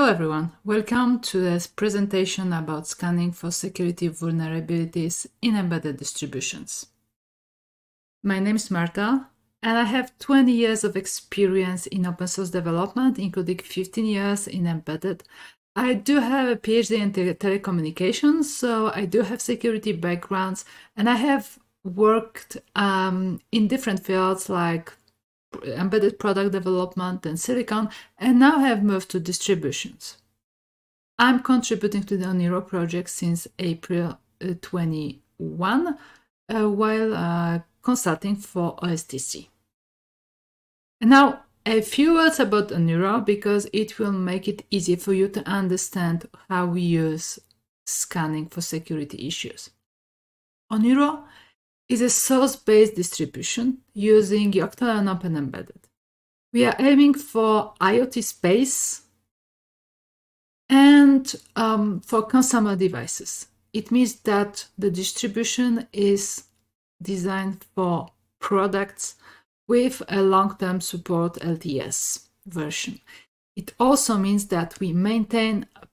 Hello everyone, welcome to this presentation about scanning for security vulnerabilities in embedded distributions. My name is Marta, and I have 20 years of experience in open source development, including 15 years in embedded. I do have a PhD in telecommunications, so I do have security backgrounds, and I have worked in different fields like embedded product development and silicon, and now have moved to distributions. I'm contributing to the Oniro project since April 21 while consulting for OSTC. And now a few words about Oniro because it will make it easy for you to understand how we use scanning for security issues. Oniro is a source-based distribution using Yocto and OpenEmbedded. We are aiming for IoT space and for consumer devices. It means that the distribution is designed for products with a long-term support LTS version. It also means that we maintain